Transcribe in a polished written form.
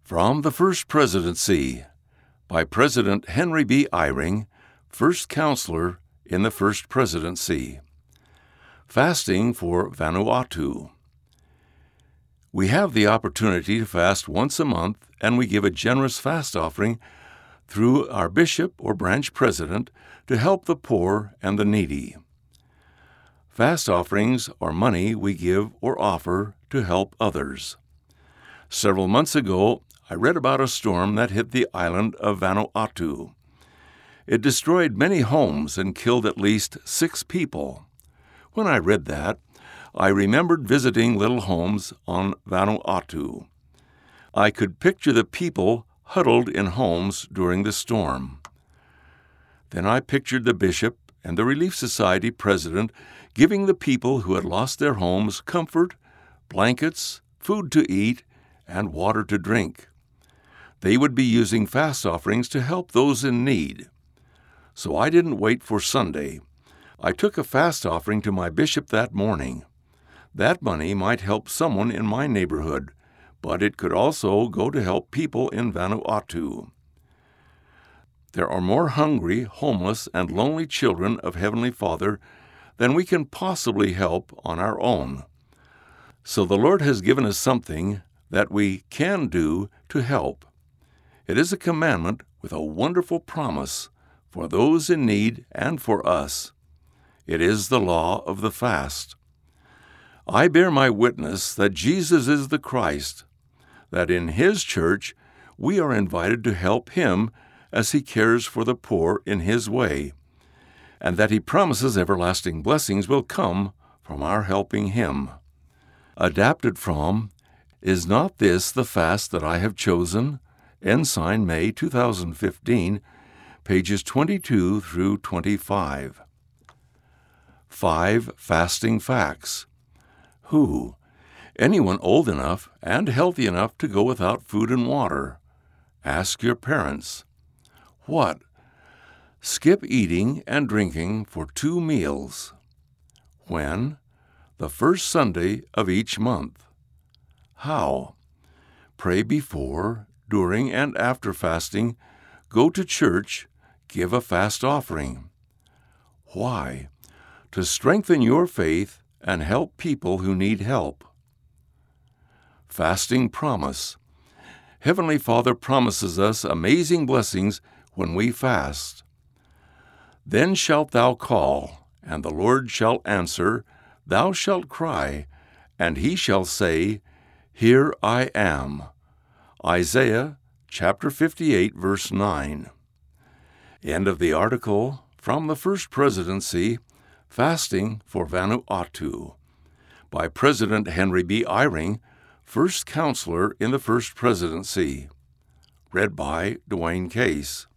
From the First Presidency by President Henry B. Eyring, First Counselor in the First Presidency. Fasting for Vanuatu. We have the opportunity to fast once a month, and we give a generous fast offering through our bishop or branch president to help the poor and the needy. Fast offerings are money we give or offer to help others. Several months ago, I read about a storm that hit the island of Vanuatu. It destroyed many homes and killed at least 6 people. When I read that, I remembered visiting little homes on Vanuatu. I could picture the people huddled in homes during the storm. Then I pictured the bishop and the Relief Society president giving the people who had lost their homes comfort, blankets, food to eat, and water to drink. They would be using fast offerings to help those in need. So I didn't wait for Sunday. I took a fast offering to my bishop that morning. That money might help someone in my neighborhood, but it could also go to help people in Vanuatu. There are more hungry, homeless, and lonely children of Heavenly Father than we can possibly help on our own. So the Lord has given us something that we can do to help. It is a commandment with a wonderful promise for those in need and for us. It is the law of the fast. I bear my witness that Jesus is the Christ, that in His church we are invited to help Him as He cares for the poor in His way, and that He promises everlasting blessings will come from our helping Him. Adapted from, Is Not This the Fast That I Have Chosen? Ensign, May 2015, pages 22 through 25. 5 Fasting Facts. Who? Anyone old enough and healthy enough to go without food and water. Ask your parents. What? Skip eating and drinking for 2 meals. When? The first Sunday of each month. How? Pray before, during, and after fasting. Go to church. Give a fast offering. Why? To strengthen your faith and help people who need help. Fasting promise. Heavenly Father promises us amazing blessings when we fast. Then shalt thou call, and the Lord shall answer. Thou shalt cry, and He shall say, Here I am. Isaiah chapter 58, verse 9. End of the article from the First Presidency, Fasting for Vanuatu, by President Henry B. Eyring, First Counselor in the First Presidency. Read by Dwayne Case.